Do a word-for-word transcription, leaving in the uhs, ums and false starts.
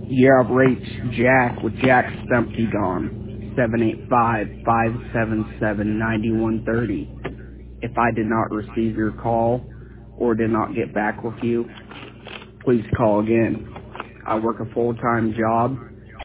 You have reached Jack with Jack Stumpy Gone, seven eight five, five seven seven, nine one three zero. If I did not receive your call or did not get back with you, please call again. I work a full-time job